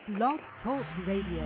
Blog Talk Radio.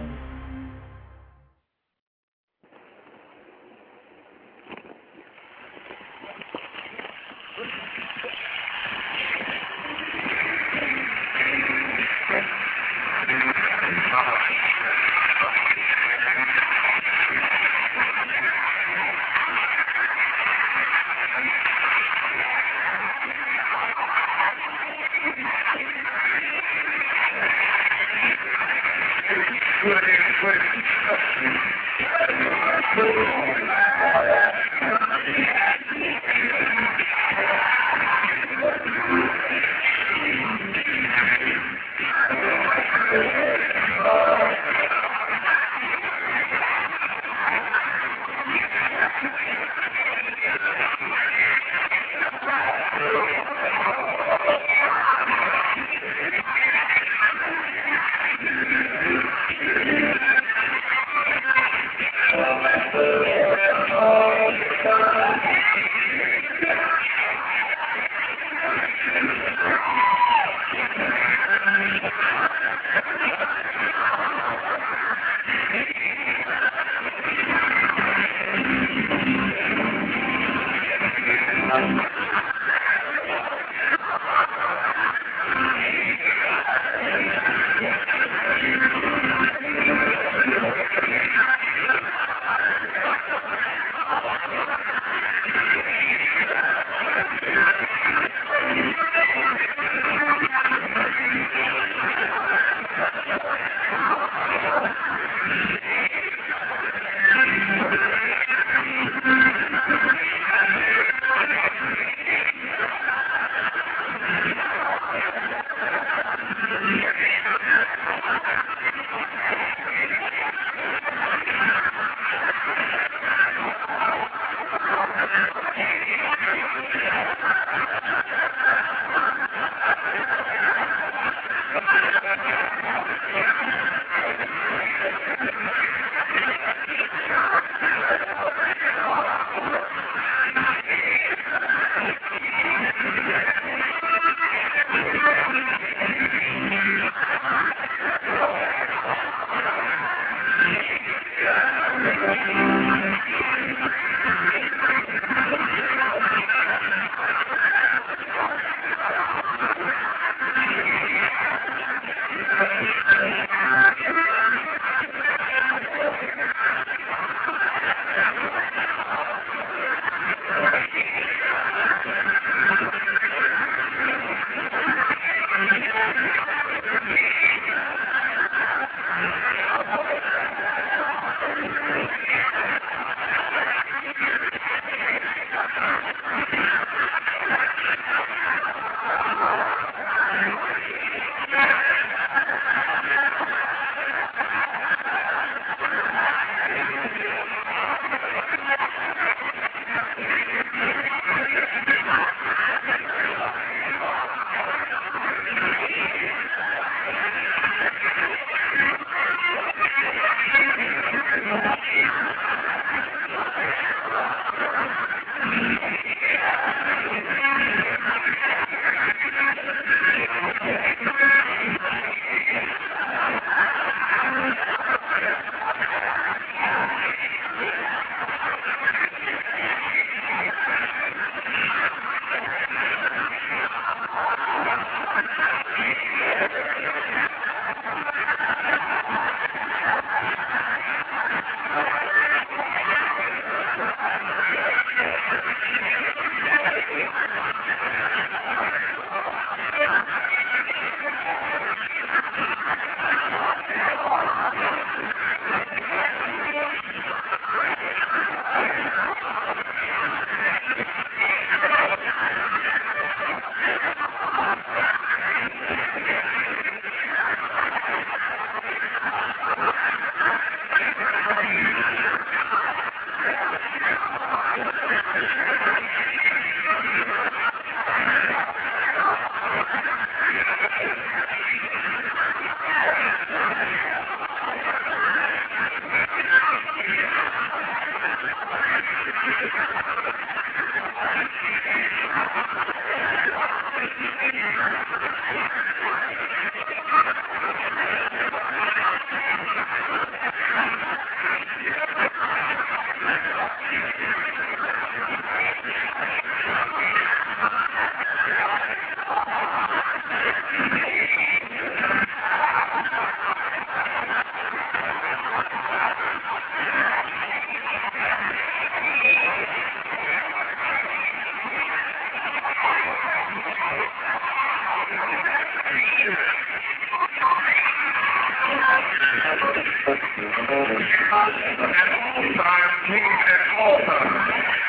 At all times means at all times.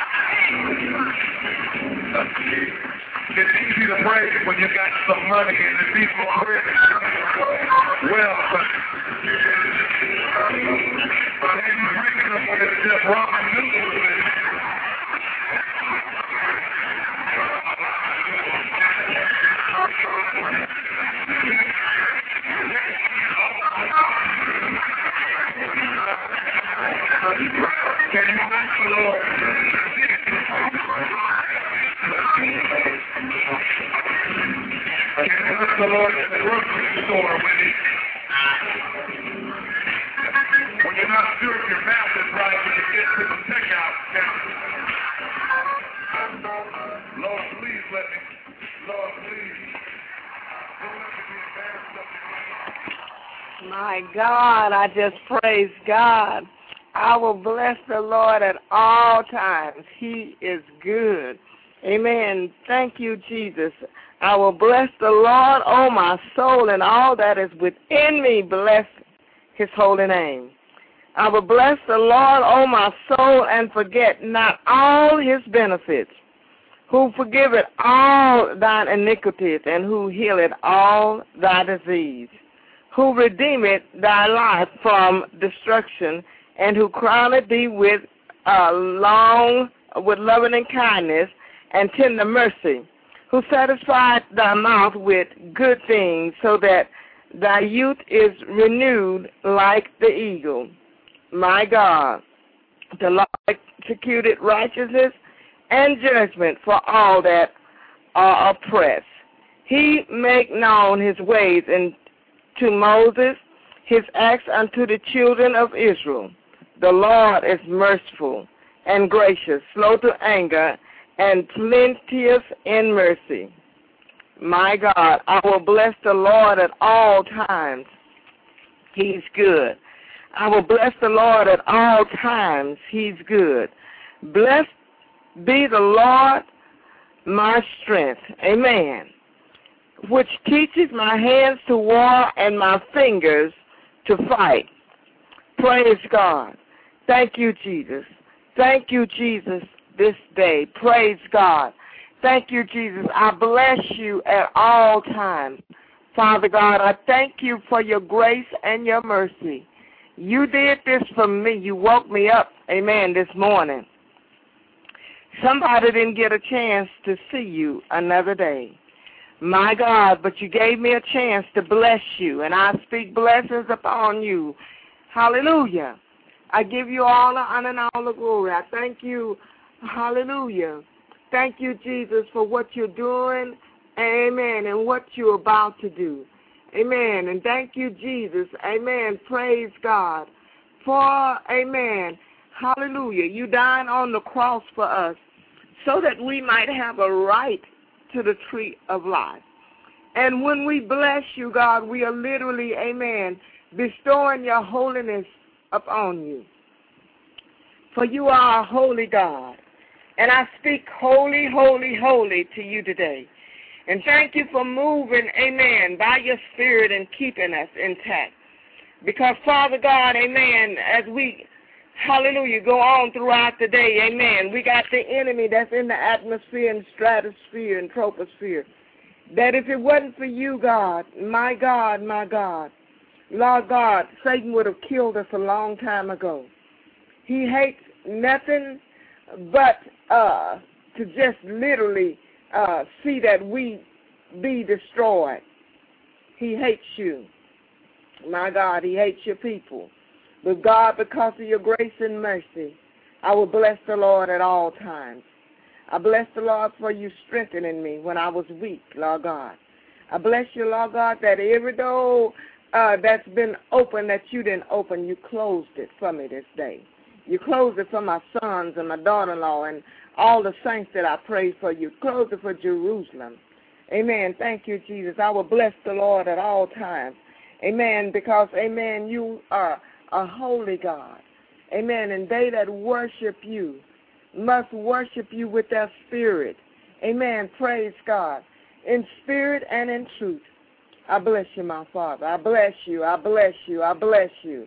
It's easy to praise when you got some money and the people are ready. Well, but then you bring it up when it's just ramen noodles. Can you thank the Lord? Can you thank the Lord at the grocery store when you're not sure if your math is right when you get to the checkout counter? Lord, please let me. Lord, please. Don't let me be embarrassed of your life. My God, I just praise God. I will bless the Lord at all times. He is good. Amen. Thank you, Jesus. I will bless the Lord, oh my soul, and all that is within me. Bless his holy name. I will bless the Lord, oh my soul, and forget not all his benefits, who forgiveth all thine iniquities, and who healeth all thy disease, who redeemeth thy life from destruction, and who crowneth thee with loving and kindness and tender mercy, who satisfied thy mouth with good things, so that thy youth is renewed like the eagle. My God, the Lord executed righteousness and judgment for all that are oppressed. He make known his ways to Moses, his acts unto the children of Israel. The Lord is merciful and gracious, slow to anger, and plenteous in mercy. My God, I will bless the Lord at all times. He's good. I will bless the Lord at all times. He's good. Blessed be the Lord, my strength. Amen. Which teaches my hands to war and my fingers to fight. Praise God. Thank you, Jesus. Thank you, Jesus, this day. Praise God. Thank you, Jesus. I bless you at all times. Father God, I thank you for your grace and your mercy. You did this for me. You woke me up, amen, this morning. Somebody didn't get a chance to see you another day. My God, but you gave me a chance to bless you, and I speak blessings upon you. Hallelujah. I give you all the honor and all the glory. I thank you. Hallelujah. Thank you, Jesus, for what you're doing, amen, and what you're about to do. Amen. And thank you, Jesus. Amen. Praise God. For, amen, hallelujah, you died on the cross for us so that we might have a right to the tree of life. And when we bless you, God, we are literally, amen, bestowing your holiness upon you. For you are a holy God. And I speak holy, holy, holy to you today. And thank you for moving, amen, by your spirit and keeping us intact. Because, Father God, amen, as we, hallelujah, go on throughout the day, amen, we got the enemy that's in the atmosphere and stratosphere and troposphere. That if it wasn't for you, God, my God, Lord God, Satan would have killed us a long time ago. He hates nothing but to just literally see that we be destroyed. He hates you. My God, he hates your people. But God, because of your grace and mercy, I will bless the Lord at all times. I bless the Lord for you strengthening me when I was weak, Lord God. I bless you, Lord God, that every door that's been open that you didn't open, you closed it for me this day. You closed it for my sons and my daughter-in-law and all the saints that I prayed for. You closed it for Jerusalem. Amen. Thank you, Jesus. I will bless the Lord at all times. Amen. Because, amen, you are a holy God. Amen. And they that worship you must worship you with their spirit. Amen. Praise God. In spirit and in truth. I bless you, my Father. I bless you. I bless you. I bless you.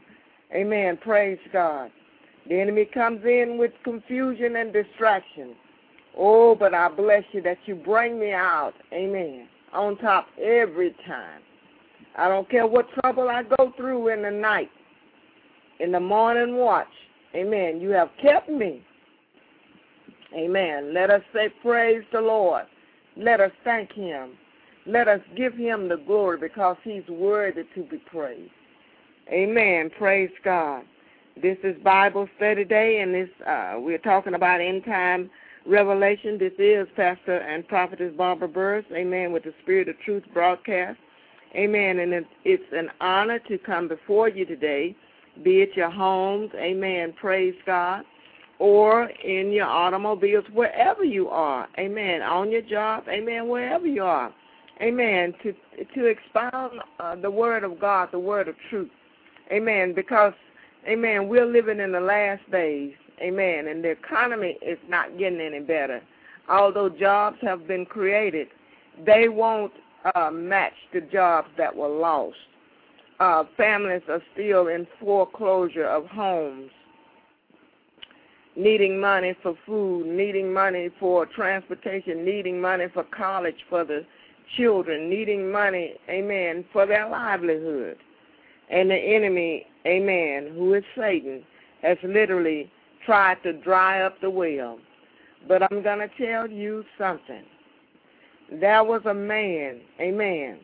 Amen. Praise God. The enemy comes in with confusion and distraction. Oh, but I bless you that you bring me out, amen, on top every time. I don't care what trouble I go through in the night, in the morning watch, amen, you have kept me. Amen. Let us say praise the Lord. Let us thank him. Let us give him the glory because he's worthy to be praised. Amen. Praise God. This is Bible Study Day, and we're talking about end-time revelation. This is Pastor and Prophetess Barbara Burris, amen, with the Spirit of Truth broadcast. Amen. And it's an honor to come before you today, be it your homes, amen, praise God, or in your automobiles, wherever you are, amen, on your job, amen, wherever you are, amen, to expound the Word of God, the Word of truth, amen, because, amen, we're living in the last days, amen, and the economy is not getting any better. Although jobs have been created, they won't match the jobs that were lost. Families are still in foreclosure of homes, needing money for food, needing money for transportation, needing money for college for the children, needing money, amen, for their livelihood. And the enemy, amen, who is Satan, has literally tried to dry up the well. But I'm going to tell you something. There was a man, amen,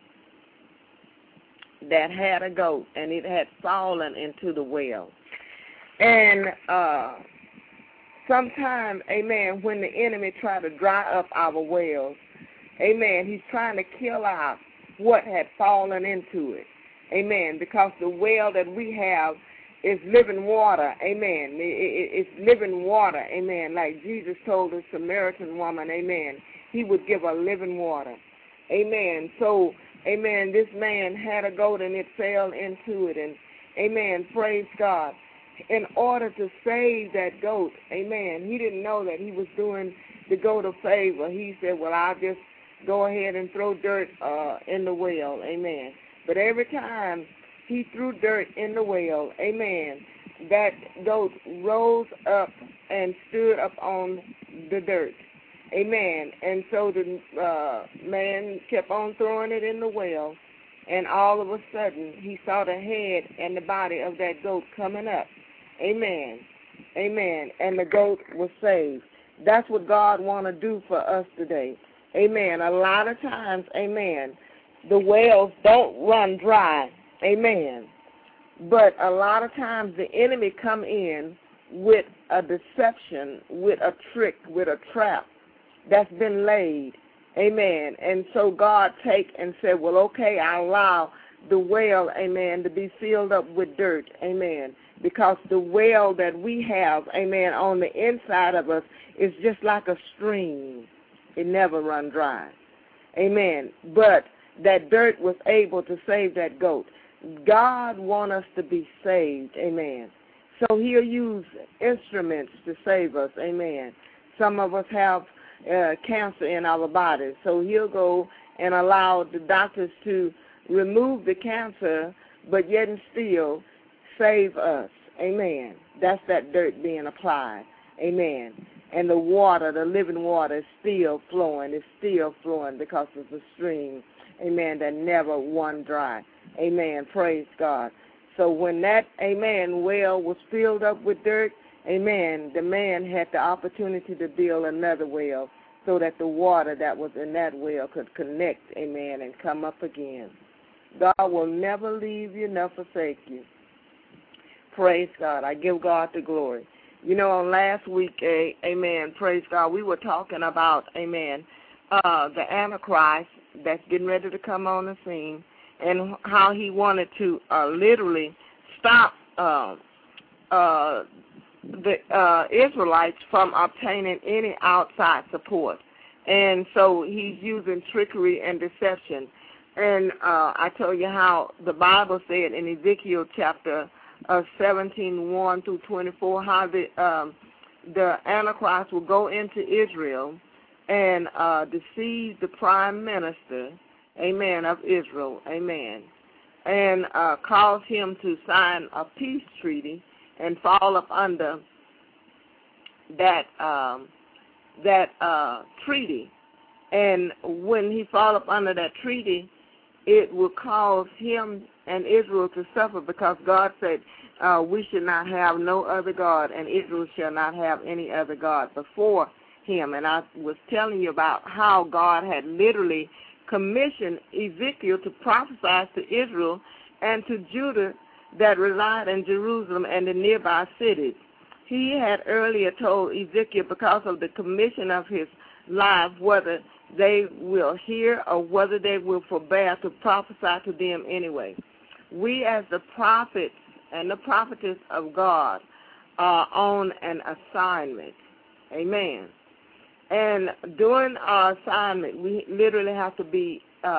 that had a goat, and it had fallen into the well. And sometimes, amen, when the enemy tries to dry up our wells, amen, he's trying to kill out what had fallen into it. Amen, because the well that we have is living water, amen. It's living water, amen, like Jesus told the Samaritan woman, amen. He would give her living water, amen. So, amen, this man had a goat and it fell into it, and, amen, praise God. In order to save that goat, amen, he didn't know that he was doing the goat a favor. He said, well, I'll just go ahead and throw dirt in the well, amen. But every time he threw dirt in the well, amen, that goat rose up and stood up on the dirt, amen. And so the man kept on throwing it in the well, and all of a sudden he saw the head and the body of that goat coming up, amen, amen, and the goat was saved. That's what God want to do for us today, amen. A lot of times, amen, the wells don't run dry, amen. But a lot of times the enemy come in with a deception, with a trick, with a trap that's been laid, amen. And so God take and said, well, okay, I allow the well, amen, to be filled up with dirt, amen, because the well that we have, amen, on the inside of us is just like a stream. It never runs dry, amen. But that dirt was able to save that goat. God wants us to be saved, amen. So he'll use instruments to save us, amen. Some of us have cancer in our bodies, so he'll go and allow the doctors to remove the cancer, but yet and still save us, amen. That's that dirt being applied, amen. And the water, the living water, is still flowing. It's still flowing because it's a stream, amen, that never run dry. Amen. Praise God. So when that, amen, well was filled up with dirt, amen, the man had the opportunity to build another well so that the water that was in that well could connect, amen, and come up again. God will never leave you nor forsake you. Praise God. I give God the glory. You know, on last week, amen, praise God, we were talking about, amen, the Antichrist that's getting ready to come on the scene, and how he wanted to literally stop the Israelites from obtaining any outside support. And so he's using trickery and deception. And I told you how the Bible said in Ezekiel chapter 17, 1 through 24, how the Antichrist will go into Israel and deceive the prime minister, amen, of Israel, amen, and caused him to sign a peace treaty and fall up under that treaty. And when he fall up under that treaty, it will cause him and Israel to suffer, because God said we should not have no other God, and Israel shall not have any other God before him. And I was telling you about how God had literally commissioned Ezekiel to prophesy to Israel and to Judah that relied in Jerusalem and the nearby cities. He had earlier told Ezekiel, because of the commission of his life, whether they will hear or whether they will forbear to prophesy to them anyway. We as the prophets and the prophetess of God are on an assignment. Amen. And during our assignment, we literally have to be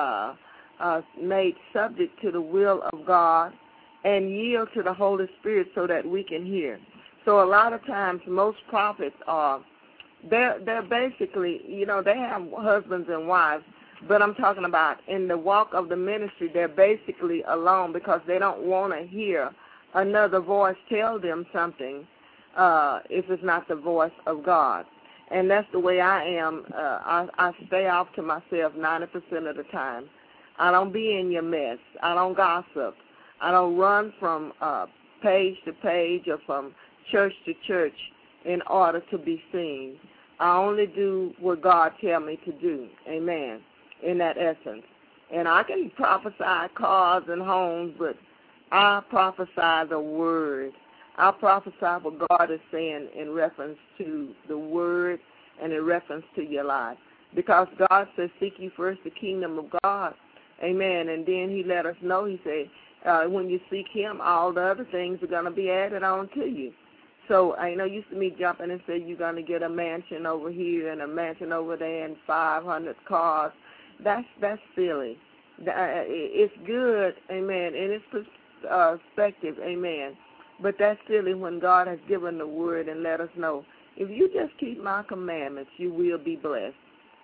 made subject to the will of God and yield to the Holy Spirit so that we can hear. So a lot of times most prophets are, they're basically, they have husbands and wives, but I'm talking about in the walk of the ministry, they're basically alone because they don't want to hear another voice tell them something if it's not the voice of God. And that's the way I am. I stay off to myself 90% of the time. I don't be in your mess. I don't gossip. I don't run from page to page or from church to church in order to be seen. I only do what God tell me to do. Amen. In that essence. And I can prophesy cars and homes, but I prophesy the word. I prophesy what God is saying in reference to the word and in reference to your life. Because God says, seek ye first the kingdom of God. Amen. And then he let us know, he said, when you seek him, all the other things are going to be added on to you. So I know used to me jumping and say you're going to get a mansion over here and a mansion over there and 500 cars. That's silly. It's good, amen, in its perspective, amen. But that's silly when God has given the word and let us know, if you just keep my commandments, you will be blessed.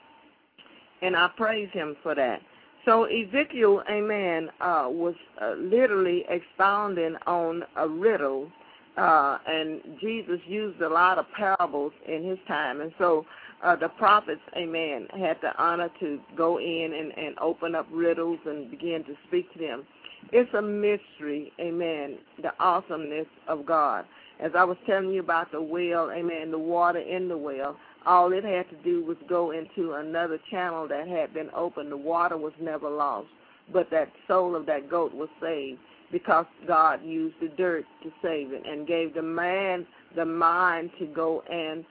And I praise him for that. So Ezekiel, amen, was literally expounding on a riddle, and Jesus used a lot of parables in his time. And so the prophets, amen, had the honor to go in and open up riddles and begin to speak to them. It's a mystery, amen, the awesomeness of God. As I was telling you about the well, amen, the water in the well, all it had to do was go into another channel that had been opened. The water was never lost, but that soul of that goat was saved because God used the dirt to save it and gave the man the mind to go and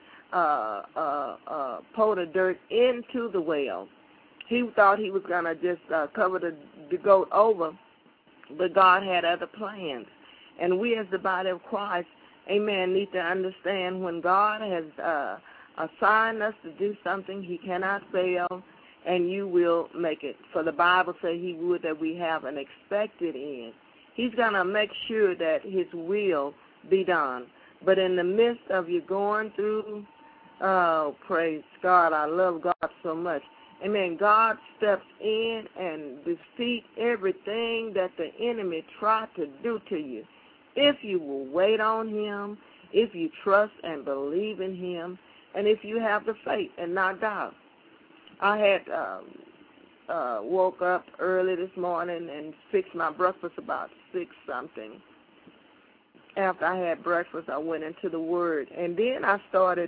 pour the dirt into the well. He thought he was going to just cover the goat over, but God had other plans. And we as the body of Christ, amen, need to understand when God has assigned us to do something, he cannot fail, and you will make it. For the Bible says he would that we have an expected end. He's going to make sure that his will be done. But in the midst of you going through, oh, praise God, I love God so much. Amen. God steps in and defeats everything that the enemy tried to do to you. If you will wait on him, if you trust and believe in him, and if you have the faith and not doubt. I had woke up early this morning and fixed my breakfast about 6-something. After I had breakfast, I went into the Word. And then I started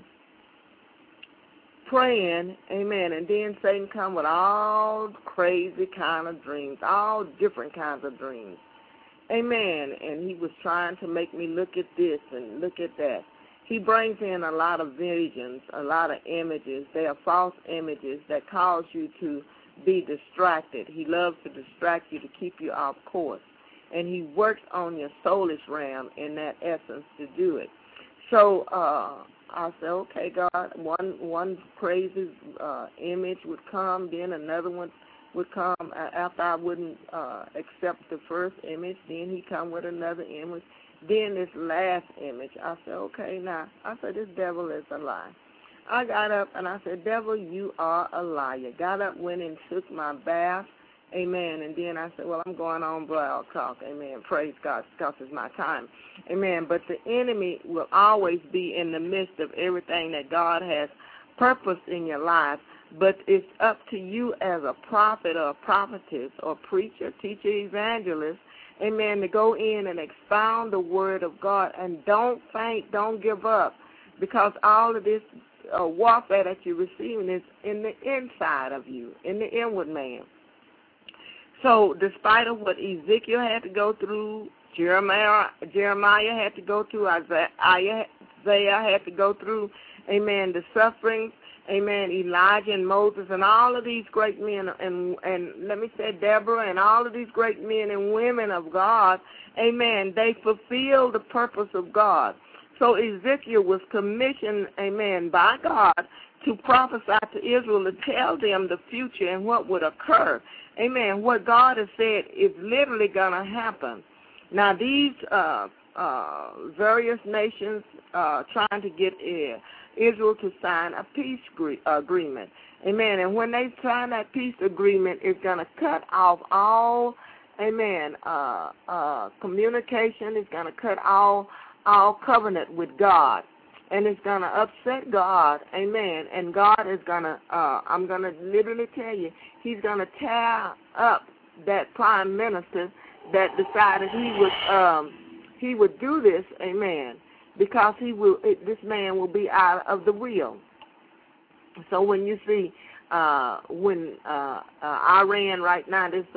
praying, amen, and then Satan come with all crazy kind of dreams, all different kinds of dreams. Amen. And he was trying to make me look at this and look at that. He brings in a lot of visions, a lot of images. They are false images that cause you to be distracted. He loves to distract you to keep you off course. And he works on your soulish realm in that essence to do it. So I said, okay, God, one crazy image would come, then another one would come after I wouldn't accept the first image. Then he come with another image. Then this last image, I said, okay, now, I said, this devil is a lie. I got up and I said, devil, you are a liar. Got up, went and took my bath, Amen. And then I said, well, I'm going on Blog Talk. Amen. Praise God, because it's my time. Amen. But the enemy will always be in the midst of everything that God has purposed in your life. But it's up to you as a prophet or a prophetess or preacher, teacher, evangelist, amen, to go in and expound the word of God. And don't faint, don't give up, because all of this warfare that you're receiving is in the inside of you, in the inward man. So despite of what Ezekiel had to go through, Jeremiah had to go through, Isaiah had to go through, amen, the sufferings, amen, Elijah and Moses and all of these great men, and let me say Deborah and all of these great men and women of God, amen, they fulfilled the purpose of God. So Ezekiel was commissioned, amen, by God to prophesy to Israel, to tell them the future and what would occur. Amen. What God has said is literally going to happen. Now, these various nations trying to get Israel to sign a peace agreement. Amen. And when they sign that peace agreement, it's going to cut off all, amen, communication. It's going to cut all covenant with God. And it's going to upset God, amen. And God is going to, I'm going to literally tell you, he's going to tear up that prime minister that decided he would do this, amen, because this man will be out of the will. So when you see Iran right now, this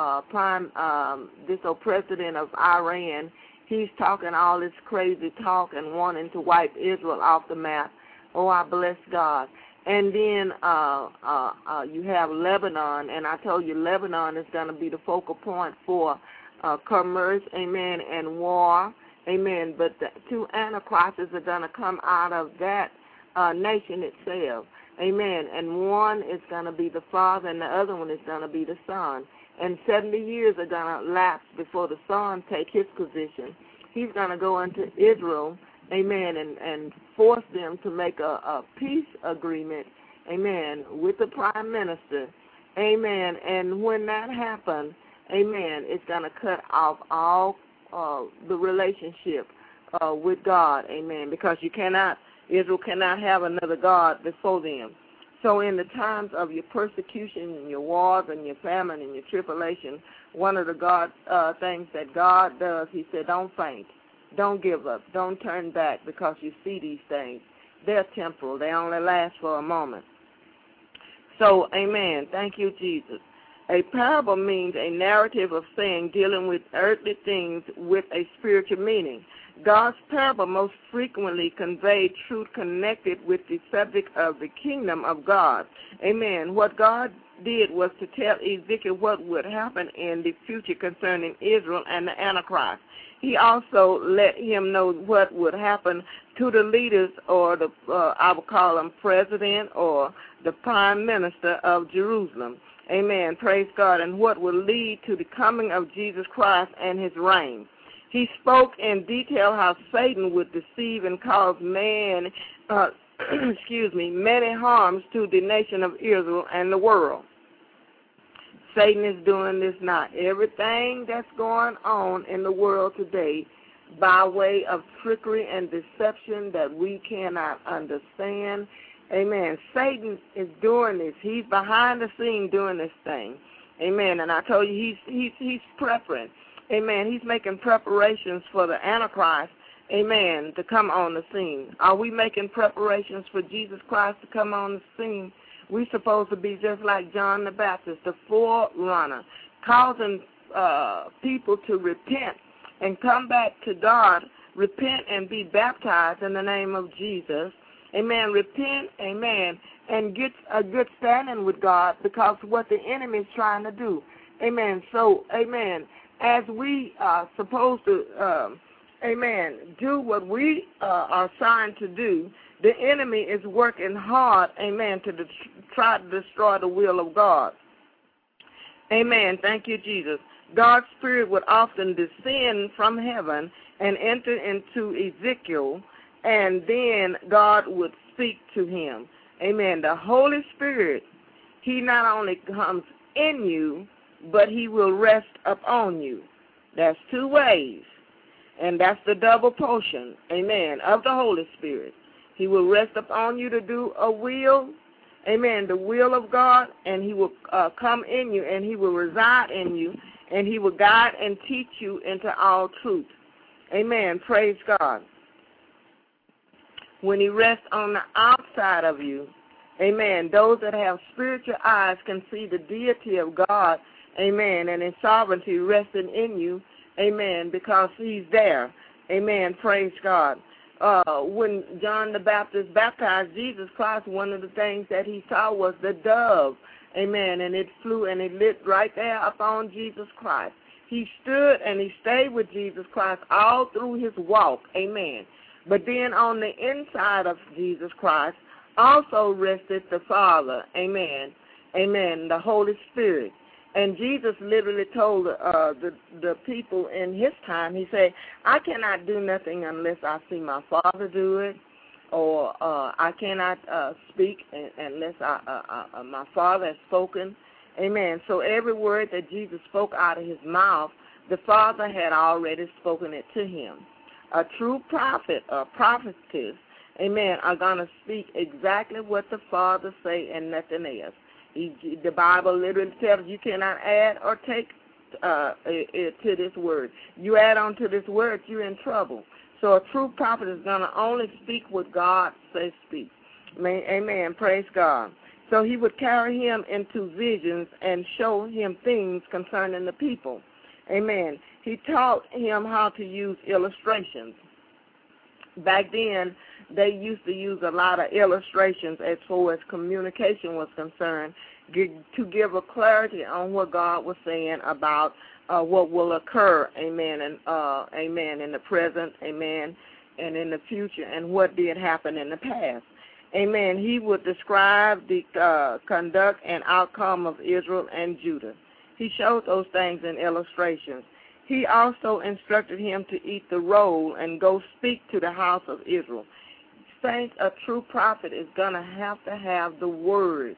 president of Iran, he's talking all this crazy talk and wanting to wipe Israel off the map. Oh, I bless God. And then you have Lebanon, and I told you Lebanon is going to be the focal point for commerce, amen, and war, amen. But the two antichrists are going to come out of that nation itself, amen. And one is going to be the Father, and the other one is going to be the Son. And 70 years are going to lapse before the Son take his position. He's going to go into Israel, amen, and force them to make a peace agreement, amen, with the prime minister, amen. And when that happens, amen, it's going to cut off all the relationship with God, amen, because Israel cannot have another God before them. So in the times of your persecution and your wars and your famine and your tribulation, one of the things that God does, he said, don't faint, don't give up, don't turn back, because you see these things. They're temporal. They only last for a moment. So, amen. Thank you, Jesus. A parable means a narrative of saying dealing with earthly things with a spiritual meaning. God's parable most frequently conveyed truth connected with the subject of the kingdom of God. Amen. What God did was to tell Ezekiel what would happen in the future concerning Israel and the Antichrist. He also let him know what would happen to the leaders, or the I would call them president or the prime minister of Jerusalem. Amen. Praise God. And what will lead to the coming of Jesus Christ and his reign. He spoke in detail how Satan would deceive and cause many harms to the nation of Israel and the world. Satan is doing this now. Everything that's going on in the world today by way of trickery and deception that we cannot understand. Amen. Satan is doing this. He's behind the scene doing this thing. Amen. And I told you he's preparing. Amen. He's making preparations for the Antichrist, amen, to come on the scene. Are we making preparations for Jesus Christ to come on the scene? We're supposed to be just like John the Baptist, the forerunner, causing people to repent and come back to God, repent and be baptized in the name of Jesus. Amen. Repent, amen, and get a good standing with God, because what the enemy is trying to do. Amen. So, amen, as we are supposed to, do what we are assigned to do, the enemy is working hard, amen, to try to destroy the will of God. Amen. Thank you, Jesus. God's Spirit would often descend from heaven and enter into Ezekiel, and then God would speak to him. Amen. The Holy Spirit, he not only comes in you, but he will rest upon you. That's two ways, and that's the double portion, amen, of the Holy Spirit. He will rest upon you to do a will, amen, the will of God, and he will come in you, and he will reside in you, and he will guide and teach you into all truth. Amen. Praise God. When he rests on the outside of you, amen, those that have spiritual eyes can see the deity of God, amen, and his sovereignty resting in you, amen, because he's there. Amen. Praise God. When John the Baptist baptized Jesus Christ, one of the things that he saw was the dove, amen, and it flew and it lit right there upon Jesus Christ. He stood and he stayed with Jesus Christ all through his walk, amen. But then on the inside of Jesus Christ also rested the Father, amen, amen, the Holy Spirit. And Jesus literally told the people in his time, he said, I cannot do nothing unless I see my Father do it, or I cannot speak unless my Father has spoken. Amen. So every word that Jesus spoke out of his mouth, the Father had already spoken it to him. A true prophet or prophetess, amen, are going to speak exactly what the Father say and nothing else. The Bible literally tells you cannot add or take to this word. You add on to this word, you're in trouble. So a true prophet is going to only speak what God says speak. Amen. Praise God. So he would carry him into visions and show him things concerning the people. Amen. He taught him how to use illustrations. Back then, they used to use a lot of illustrations as far as communication was concerned to give a clarity on what God was saying about what will occur, amen, and amen, in the present, amen, and in the future, and what did happen in the past. Amen. He would describe the conduct and outcome of Israel and Judah. He showed those things in illustrations. He also instructed him to eat the roll and go speak to the house of Israel. Saints, a true prophet is going to have the word.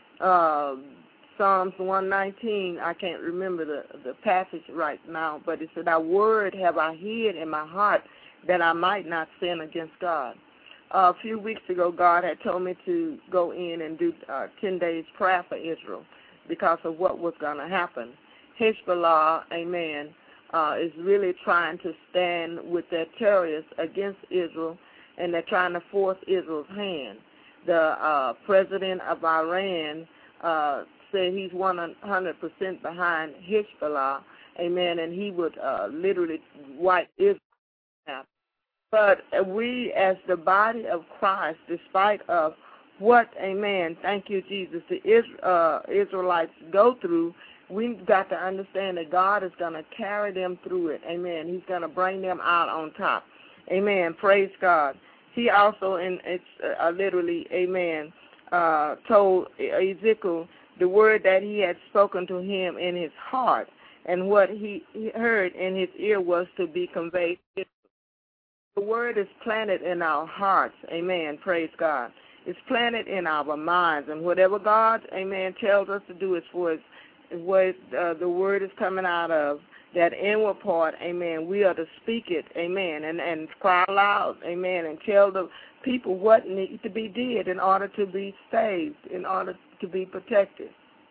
Psalms 119, I can't remember the passage right now, but it said, thy word have I hid in my heart that I might not sin against God. A few weeks ago, God had told me to go in and do 10 days prayer for Israel because of what was going to happen. Hezbollah, amen, is really trying to stand with their terrorists against Israel, and they're trying to force Israel's hand. The president of Iran said he's 100% behind Hezbollah, amen, and he would literally wipe Israel out. But we as the body of Christ, despite of what, amen, thank you, Jesus, the Israelites go through, we've got to understand that God is going to carry them through it, amen. He's going to bring them out on top, amen. Praise God. He also, literally, amen, told Ezekiel the word that he had spoken to him in his heart, and what he heard in his ear was to be conveyed. The word is planted in our hearts, amen, praise God. It's planted in our minds, and whatever God, amen, tells us to do is for what the word is coming out of, that inward part, amen, we are to speak it, amen, and cry loud, amen, and tell the people what needs to be did in order to be saved, in order to be protected.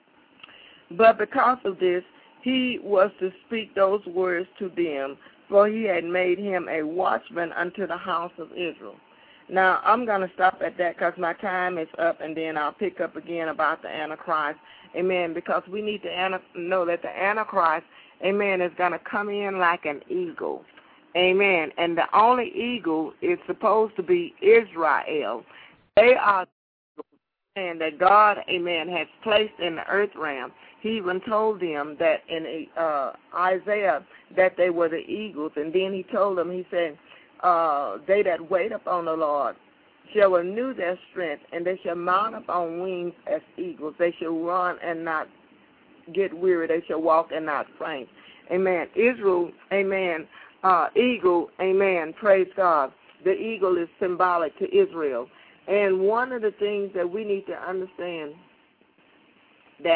But because of this, he was to speak those words to them, for he had made him a watchman unto the house of Israel. Now, I'm going to stop at that because my time is up, and then I'll pick up again about the Antichrist, amen, because we need to know that the Antichrist, amen, is going to come in like an eagle, amen, and the only eagle is supposed to be Israel. They are and that God, amen, has placed in the earth realm. He even told them that in Isaiah that they were the eagles, and then he told them, he said, they that wait upon the Lord shall renew their strength, and they shall mount up on wings as eagles. They shall run and not get weary. They shall walk and not faint. Amen. Israel, amen, eagle, amen, praise God. The eagle is symbolic to Israel. And one of the things that we need to understand that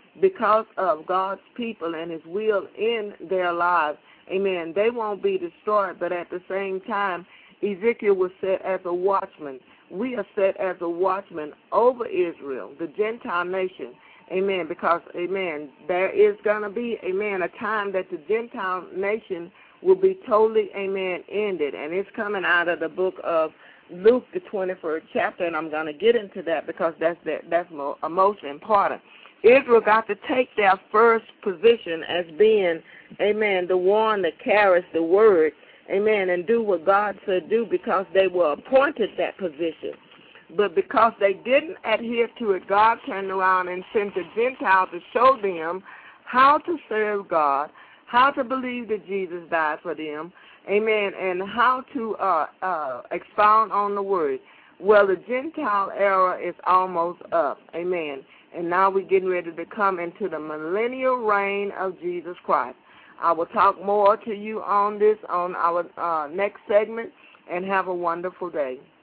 because of God's people and his will in their lives, amen, they won't be destroyed. But at the same time, Ezekiel was set as a watchman. We are set as a watchman over Israel, the Gentile nation, amen, because, amen, there is going to be, amen, a time that the Gentile nation will be totally, amen, ended. And it's coming out of the book of Luke, the 21st chapter, and I'm going to get into that because that's most important. Israel got to take their first position as being, amen, the one that carries the word, amen, and do what God said do because they were appointed that position. But because they didn't adhere to it, God turned around and sent the Gentiles to show them how to serve God, how to believe that Jesus died for them, amen, and how to expound on the word. Well, the Gentile era is almost up, amen, and now we're getting ready to come into the millennial reign of Jesus Christ. I will talk more to you on this on our next segment, and have a wonderful day.